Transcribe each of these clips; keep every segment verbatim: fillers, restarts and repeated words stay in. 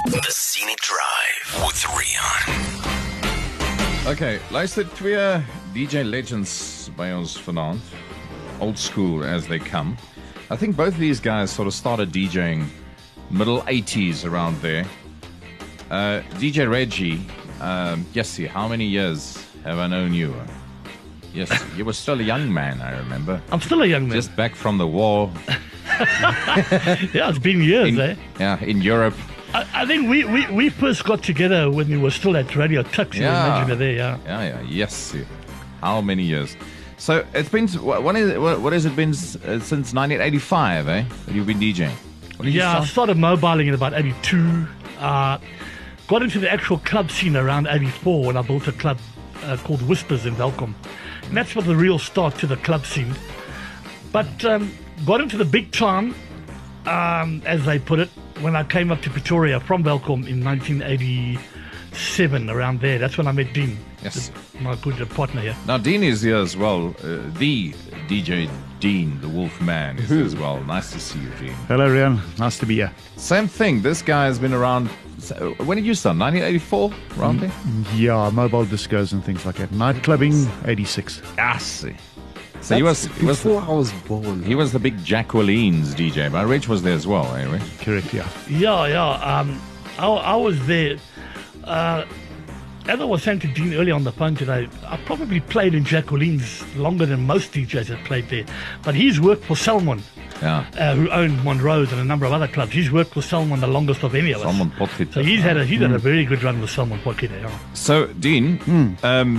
The Scenic Drive with Rian. Okay, luister, twee D J legends by ons vanaand. Old school as they come. I think both of these guys sort of started DJing middle eighties around there. Uh, D J Reggie, um, yes, how many years have I known you? Yes, you were still a young man, I remember. I'm still a young man. Just back from the war. Yeah, it's been years, in, eh? Yeah, in Europe. I, I think we, we, we first got together when we were still at Radio Tux. Yeah. Imagine it there, yeah. Yeah, yeah, yes. How many years? So it's been, what, is, what, what has it been since nineteen eighty-five, eh? That you've been DJing? When did you Yeah, I start? started mobiling in about eighty-two. Uh, got into the actual club scene around eighty-four when I built a club uh, called Whispers in Welkom. And that's what the real start to the club scene. But um, got into the big time, um, as they put it, when I came up to Pretoria from Welkom in nineteen eighty-seven, around there. That's when I met Dean, Yes. the, my good partner here. Now, Dean is here as well. Uh, the D J Dean, the Wolf Man, is here as well. Nice to see you, Dean. Hello, Rian. Nice to be here. Same thing. This guy has been around. So when did you start? nineteen eighty-four, around there? Yeah, mobile discos and things like that. Night clubbing, eighty-six. Ah, see. So he was, he was before I was born. he was the big Jacqueline's D J, but Rich was there as well, eh, Rich? Correct, yeah. Yeah, yeah. Um, I, I was there. Uh, as I was saying to Dean earlier on the phone today, I probably played in Jacqueline's longer than most D Js have played there. But he's worked for Salmon, Yeah. uh, who owned Monroe's and a number of other clubs. He's worked for Salmon the longest of any of us. Salmon Potgieter. So he's had a, he's had a very good run with Salmon Potgieter. Yeah. So, Dean, um,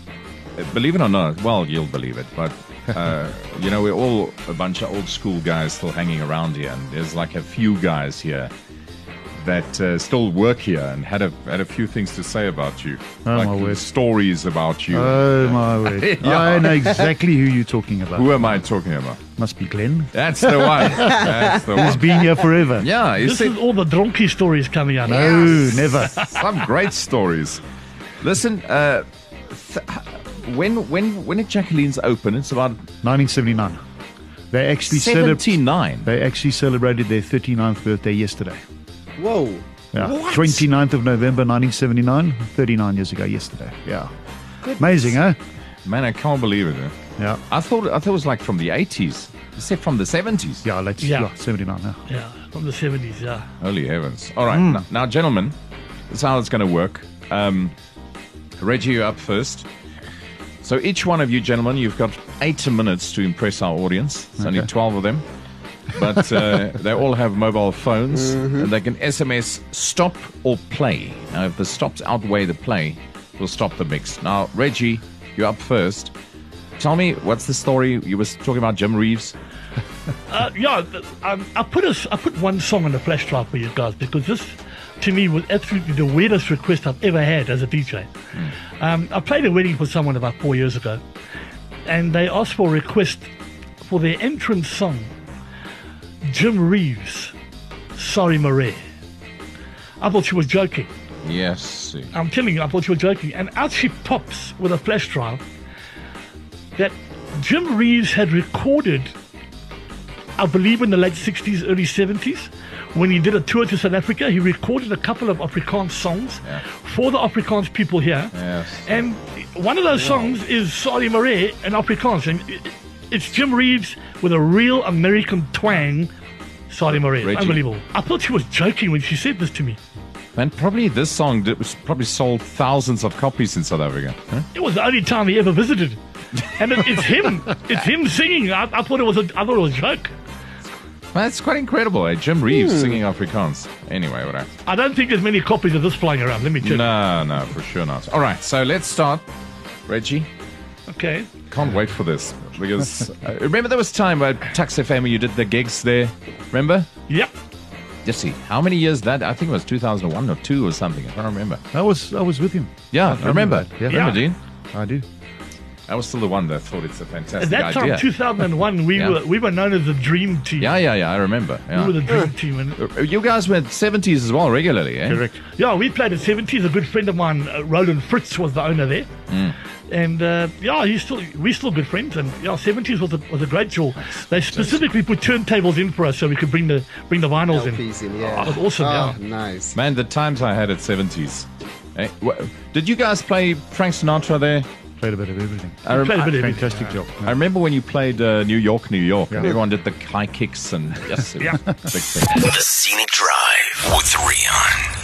believe it or not, well, you'll believe it, but, uh, you know, we're all a bunch of old school guys still hanging around here, and there's like a few guys here that uh, still work here and had a had a few things to say about you. Oh, like my word. stories about you. Oh, my word. Yeah. I know exactly who you're talking about. Who am I talking about? Must be Glenn. That's the one. That's the He's one. been here forever. Yeah, you This see, is all the donkey stories coming out. No, never. some great stories. Listen, uh, th- when when when did Jacqueline's open? It's about nineteen seventy-nine. They actually, celeb- seventy-nine. they actually celebrated their thirty-ninth birthday yesterday. Whoa. Yeah. What? twenty-ninth of November nineteen seventy-nine, thirty-nine years ago yesterday. Yeah. Amazing, huh? Man, I can't believe it. eh? Yeah. I thought I thought it was like from the eighties. You said from the seventies. Yeah, let's, Yeah. yeah. seventy-nine now. Yeah, from the seventies, yeah. Holy heavens! All right, now, now, gentlemen, this is how it's going to work. Um, Reggie, you're up first. So each one of you gentlemen, you've got eight minutes to impress our audience. It's only Okay. twelve of them, but uh, they all have mobile phones, and they can S M S stop or play. Now, if the stops outweigh the play, we'll stop the mix. Now, Reggie, you're up first. Tell me, what's the story? You were talking about Jim Reeves. Uh, yeah, th- um, I put a, I put one song on the flash drive for you guys because this, to me, was absolutely the weirdest request I've ever had as a D J. Um, I played a wedding for someone about four years ago, and they asked for a request for their entrance song, Jim Reeves, Sorry Marie. I thought she was joking. Yes. I'm telling you, I thought you were joking. And out she pops with a flash drive that Jim Reeves had recorded, I believe, in the late sixties, early seventies, when he did a tour to South Africa. He recorded a couple of Afrikaans songs Yeah. for the Afrikaans people here. Yes. And one of those songs is Sorry Marie in Afrikaans. And it- it's Jim Reeves with a real American twang. Sorry Marie. Reggie. Unbelievable. I thought she was joking when she said this to me. And probably this song did, was probably sold thousands of copies in South Africa. Huh? It was the only time he ever visited, and it, it's him. It's him singing. I, I thought it was a, I thought it was a joke. That's quite incredible, eh? Jim Reeves singing Afrikaans. Anyway, whatever. I don't think there's many copies of this flying around. Let me check. No, no, for sure not. All right, so let's start. Reggie, Okay. can't wait for this because uh, remember there was time where Tux F M when you did the gigs there. Remember? Yep. Just see how many years that? I think it was two thousand one or two or something. I don't remember. I was I was with him. Yeah, I remember. that, yeah. Remember, Yeah. Dean? I do. I was still the one that thought it's a At fantastic that time, idea. two thousand one, we Yeah. were we were known as the Dream Team. Yeah, yeah, yeah. I remember. Yeah. We were the Dream Team, and Uh, You guys went seventies as well regularly, eh? Correct. yeah, we played at seventies. A good friend of mine, uh, Roland Fritz, was the owner there, and uh, yeah, he's still we're still good friends. And yeah, seventies was a was a great show. They specifically put turntables in for us so we could bring the bring the vinyls in. L Ps in, yeah. Oh, it was awesome. Oh, yeah. nice. Man, the times I had at seventies. Eh? Wha- Did you guys play Frank Sinatra there? Played a bit of everything. I, rem- played a bit of everything. Fantastic job. I remember when you played uh, New York, New York, and Yeah. everyone did the high kicks and yes, it was Yeah. a big thing. The Scenic Drive with Rian.